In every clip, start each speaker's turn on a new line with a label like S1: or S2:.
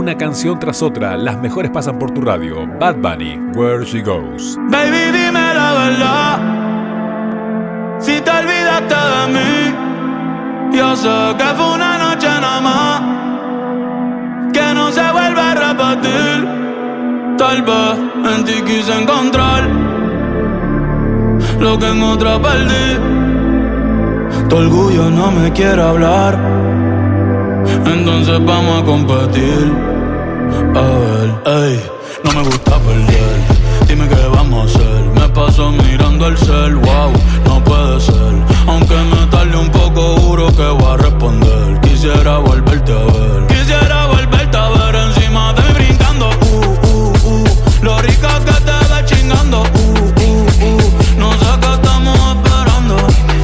S1: Una canción tras otra, las mejores pasan por tu radio. Bad Bunny, Where She Goes.
S2: Baby, dime la verdad. Si te olvidaste de mí, yo sé que fue una noche nada más, que no se vuelve a repetir. Tal vez en ti quise encontrar lo que en otra perdí. Tu orgullo no me quiere hablar, entonces vamos a competir. A ver, ey, no me gusta perder. Dime qué vamos a hacer. Me paso mirando el cel, wow, no puede ser. Aunque me tarde un poco, juro que voy a responder. Quisiera volverte a ver. Quisiera volverte a ver encima de mí brincando. Lo rica que te ves chingando. No sé qué estamos esperando.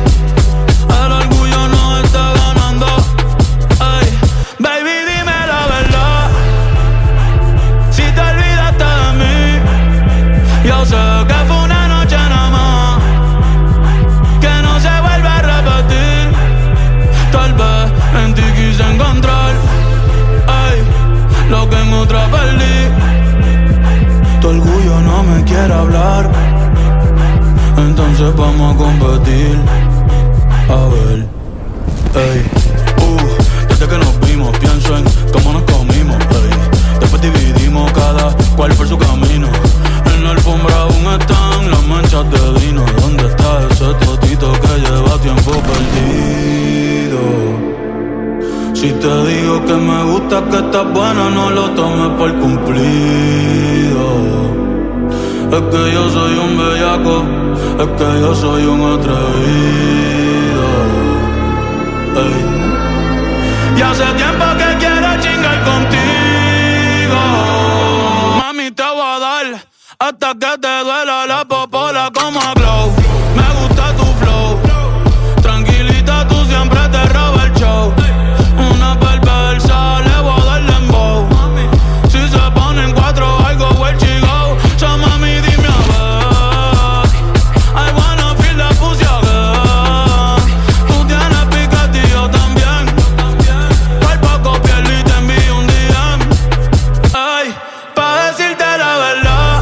S2: El orgullo nos está ganando. Ay, baby, dime la verdad. Si te olvidaste de mí, yo sé que fue una noche nada más, que no se vuelve a repetir. Tal vez en ti quise encontrar, ay, lo que en otra perdí. Tu orgullo no me quiere hablar, entonces vamos a competir. A ver, ey, desde que nos vimos pienso en cómo nos comimos, ey. Después dividimos cada cual por su camino. En la alfombra aún están las manchas de vino. ¿Dónde está ese totito que lleva tiempo perdido? Si te digo que me gusta, que estás buena, no lo tomes por cumplido. Es que yo soy un bellaco, es que yo soy un atrevido. Ey. Y hace tiempo que quiero chingar contigo. Mami, te voy a dar hasta que te duela la popola como a Glow. Me gusta tu flow, tranquilita, tú siempre te robas el show. Una perversa, le voy a dar dembow. Si se ponen cuatro, algo where she go. So mami, dime a ver, I wanna feel the pussy again. Tú tienes piquete y yo también. Por poco pierdo y te envío un DM. Ay, pa' decirte la verdad,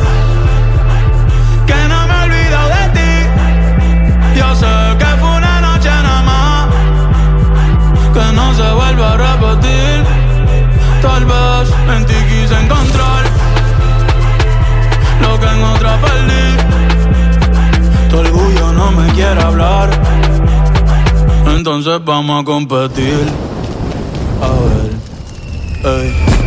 S2: que no me he olvidado de ti. Yo sé que fue una noche nada más, que no se vuelve a repetir. Tal vez en ti quise encontrar lo que en otra perdí. Tu orgullo no me quiere hablar, entonces vamos a competir. A ver, ey.